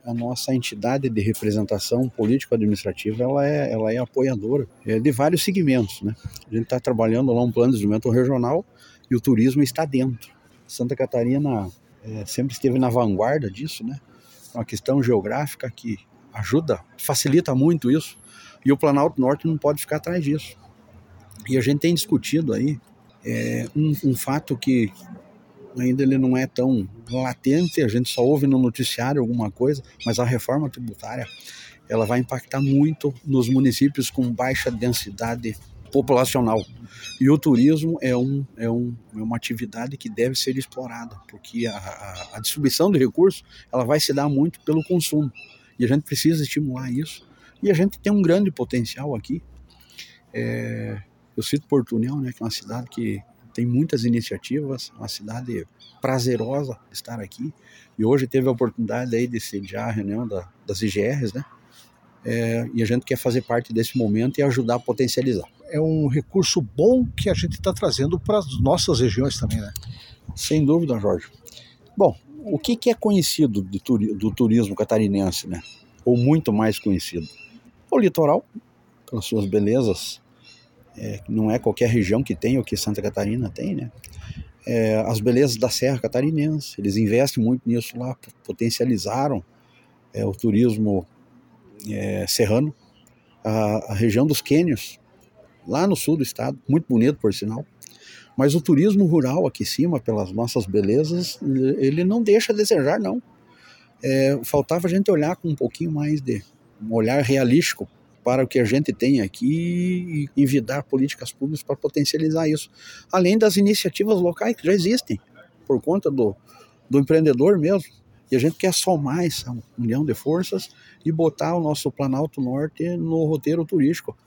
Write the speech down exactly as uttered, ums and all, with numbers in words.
a nossa entidade de representação político-administrativa, ela é, ela é apoiadora é, de vários segmentos, né? A gente está trabalhando lá um plano de desenvolvimento regional e o turismo está dentro. Santa Catarina é, sempre esteve na vanguarda disso, né? É uma questão geográfica que ajuda, facilita muito isso, e o Planalto Norte não pode ficar atrás disso. E a gente tem discutido aí é, um, um fato que ainda ele não é tão latente, a gente só ouve no noticiário alguma coisa, mas a reforma tributária ela vai impactar muito nos municípios com baixa densidade populacional. E o turismo é, um, é, um, é uma atividade que deve ser explorada, porque a, a, a distribuição de recursos ela vai se dar muito pelo consumo. E a gente precisa estimular isso. E a gente tem um grande potencial aqui. É, eu cito Porto União, né, que é uma cidade que tem muitas iniciativas, uma cidade prazerosa estar aqui. E hoje teve a oportunidade aí de sediar a reunião da, das I G Rs, né? É, e a gente quer fazer parte desse momento e ajudar a potencializar. É um recurso bom que a gente está trazendo para as nossas regiões também, né? Sem dúvida, Jorge. Bom, o que, que é conhecido do, turi- do turismo catarinense, né? Ou muito mais conhecido? O litoral, pelas suas belezas, é, não é qualquer região que tem o que Santa Catarina tem, né? É, as belezas da Serra Catarinense, eles investem muito nisso lá, potencializaram é, o turismo é, serrano, a, a região dos cânions, lá no sul do estado, muito bonito por sinal, mas o turismo rural aqui em cima, pelas nossas belezas, ele não deixa a desejar, não. É, faltava a gente olhar com um pouquinho mais de, um olhar realístico para o que a gente tem aqui e envidar políticas públicas para potencializar isso. Além das iniciativas locais que já existem, por conta do, do empreendedor mesmo. E a gente quer somar essa união de forças e botar o nosso Planalto Norte no roteiro turístico.